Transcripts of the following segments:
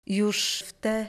Już w tę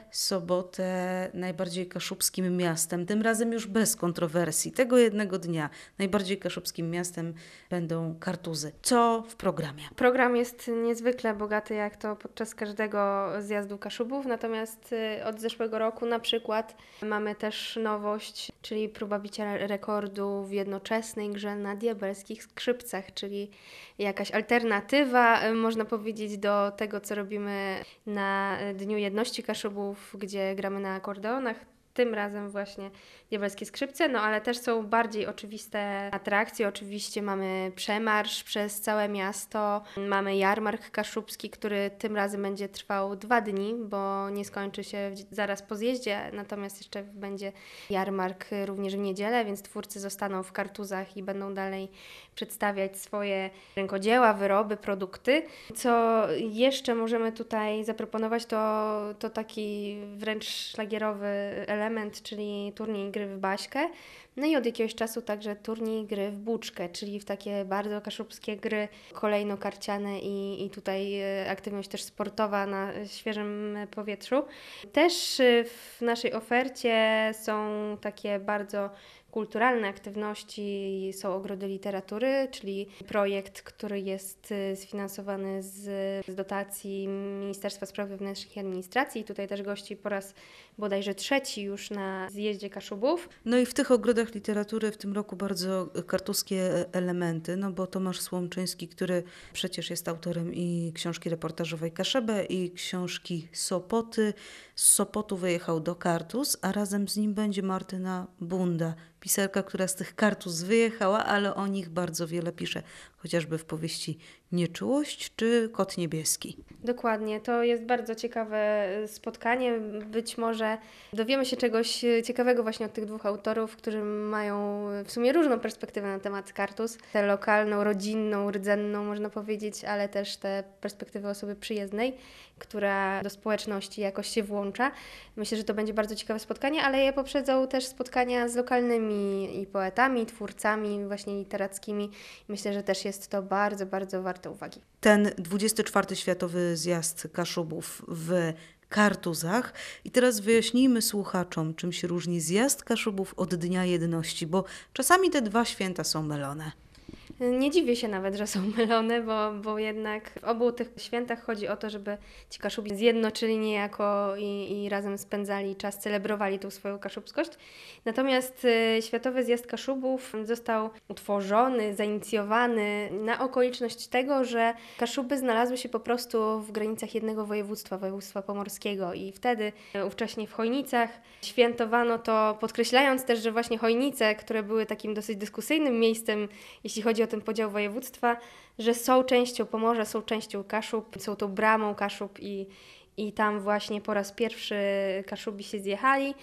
sobotę najbardziej kaszubskim miastem, tym razem już bez kontrowersji, tego jednego dnia, najbardziej kaszubskim miastem będą Kartuzy. Co w programie? Program jest niezwykle bogaty, jak to podczas każdego zjazdu Kaszubów, natomiast od zeszłego roku na przykład mamy też nowość, czyli próba bicia rekordu w jednoczesnej grze na diabelskich skrzypcach, czyli jakaś alternatywa, można powiedzieć, do tego, co robimy na Dniu Jedności Kaszubów, gdzie gramy na akordeonach. Tym razem właśnie diabelskie skrzypce, no ale też są bardziej oczywiste atrakcje. Oczywiście mamy przemarsz przez całe miasto, mamy jarmark kaszubski, który tym razem będzie trwał 2 dni, bo nie skończy się zaraz po zjeździe, natomiast jeszcze będzie jarmark również w niedzielę, więc twórcy zostaną w Kartuzach i będą dalej przedstawiać swoje rękodzieła, wyroby, produkty. Co jeszcze możemy tutaj zaproponować, to taki wręcz szlagierowy element, czyli turniej gry w baśkę. No i od jakiegoś czasu także turniej gry w buczkę, czyli w takie bardzo kaszubskie gry kolejno-karciane i tutaj aktywność też sportowa na świeżym powietrzu. Też w naszej ofercie są takie bardzo kulturalne aktywności, są ogrody literatury, czyli projekt, który jest sfinansowany z dotacji Ministerstwa Spraw Wewnętrznych i Administracji. I tutaj też gości po raz bodajże 3 już na zjeździe Kaszubów. No i w tych ogrodach literatury w tym roku bardzo kartuskie elementy, no bo Tomasz Słomczyński, który przecież jest autorem i książki reportażowej Kaszebę i książki Sopoty. Z Sopotu wyjechał do Kartuz, a razem z nim będzie Martyna Bunda, pisarka, która z tych Kartuz wyjechała, ale o nich bardzo wiele pisze, chociażby w powieści Nieczułość czy Kot niebieski. Dokładnie, to jest bardzo ciekawe spotkanie. Być może dowiemy się czegoś ciekawego właśnie od tych dwóch autorów, którzy mają w sumie różną perspektywę na temat Kartuz. Tę lokalną, rodzinną, rdzenną można powiedzieć, ale też tę perspektywę osoby przyjezdnej, która do społeczności jakoś się włącza. Myślę, że to będzie bardzo ciekawe spotkanie, ale je poprzedzą też spotkania z lokalnymi i poetami, twórcami właśnie literackimi. Myślę, że też jest to bardzo, bardzo warte uwagi. Ten 24. Światowy Zjazd Kaszubów w Kartuzach. I teraz wyjaśnijmy słuchaczom, czym się różni Zjazd Kaszubów od Dnia Jedności, bo czasami te dwa święta są mylone. Nie dziwię się nawet, że są mylone, bo jednak w obu tych świętach chodzi o to, żeby ci Kaszubi zjednoczyli niejako i razem spędzali czas, celebrowali tą swoją kaszubskość. Natomiast Światowy Zjazd Kaszubów został utworzony, zainicjowany na okoliczność tego, że Kaszuby znalazły się po prostu w granicach jednego województwa, województwa pomorskiego i wtedy ówcześnie w Chojnicach świętowano to, podkreślając też, że właśnie Chojnice, które były takim dosyć dyskusyjnym miejscem, jeśli chodzi o ten podział województwa, że są częścią Pomorza, są częścią Kaszub, są tą bramą Kaszub i tam właśnie po raz pierwszy Kaszubi się zjechali.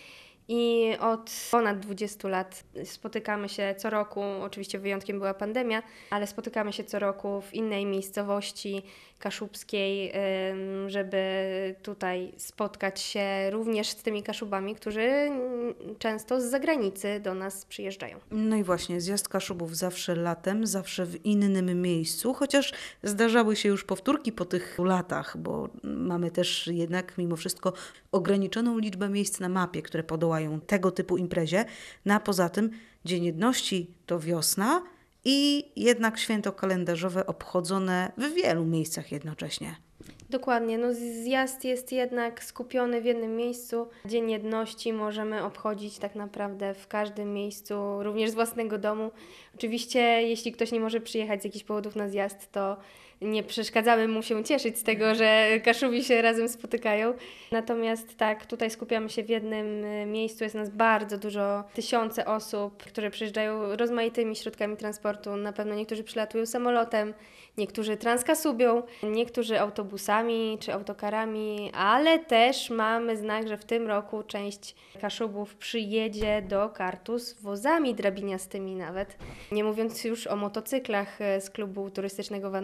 I od ponad 20 lat spotykamy się co roku, oczywiście wyjątkiem była pandemia, ale spotykamy się co roku w innej miejscowości kaszubskiej, żeby tutaj spotkać się również z tymi Kaszubami, którzy często z zagranicy do nas przyjeżdżają. No i właśnie, Zjazd Kaszubów zawsze latem, zawsze w innym miejscu, chociaż zdarzały się już powtórki po tych latach, bo mamy też jednak mimo wszystko ograniczoną liczbę miejsc na mapie, które podołają tego typu imprezie. No a poza tym Dzień Jedności to wiosna i jednak święto kalendarzowe obchodzone w wielu miejscach jednocześnie. Dokładnie, no zjazd jest jednak skupiony w jednym miejscu. Dzień Jedności możemy obchodzić tak naprawdę w każdym miejscu, również z własnego domu. Oczywiście, jeśli ktoś nie może przyjechać z jakichś powodów na zjazd, to nie przeszkadzamy mu się cieszyć z tego, że Kaszubi się razem spotykają. Natomiast tak, tutaj skupiamy się w jednym miejscu, jest nas bardzo dużo, tysiące osób, które przyjeżdżają rozmaitymi środkami transportu. Na pewno niektórzy przylatują samolotem, niektórzy transkasubią, niektórzy autobusami czy autokarami, ale też mamy znak, że w tym roku część Kaszubów przyjedzie do Kartuz wozami drabiniastymi nawet. Nie mówiąc już o motocyklach z klubu turystycznego Wanożnik.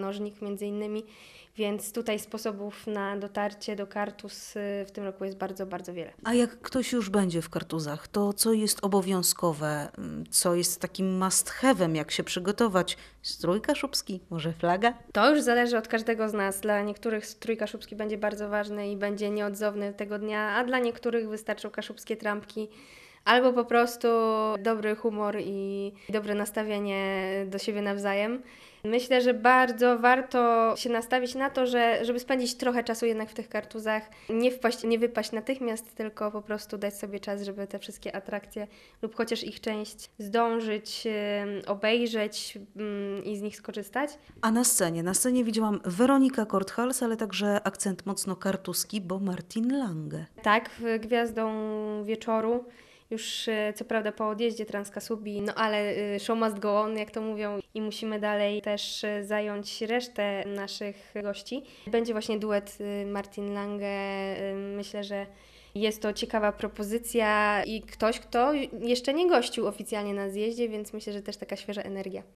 między innymi, więc tutaj sposobów na dotarcie do Kartuz w tym roku jest bardzo, bardzo wiele. A jak ktoś już będzie w Kartuzach, to co jest obowiązkowe, co jest takim must have'em, jak się przygotować? Strój kaszubski, może flaga? To już zależy od każdego z nas. Dla niektórych strój kaszubski będzie bardzo ważny i będzie nieodzowny tego dnia, a dla niektórych wystarczą kaszubskie trampki. Albo po prostu dobry humor i dobre nastawienie do siebie nawzajem. Myślę, że bardzo warto się nastawić na to, żeby spędzić trochę czasu jednak w tych Kartuzach. Nie wypaść natychmiast, tylko po prostu dać sobie czas, żeby te wszystkie atrakcje lub chociaż ich część zdążyć, obejrzeć i z nich skorzystać. A na scenie widziałam Weronika Korthals, ale także akcent mocno kartuski, bo Martin Lange. Tak, gwiazdą wieczoru. Już co prawda po odjeździe Transkasubii, no ale show must go on, jak to mówią, i musimy dalej też zająć resztę naszych gości. Będzie właśnie duet Martin Lange. Myślę, że jest to ciekawa propozycja i ktoś, kto jeszcze nie gościł oficjalnie na zjeździe, więc myślę, że też taka świeża energia.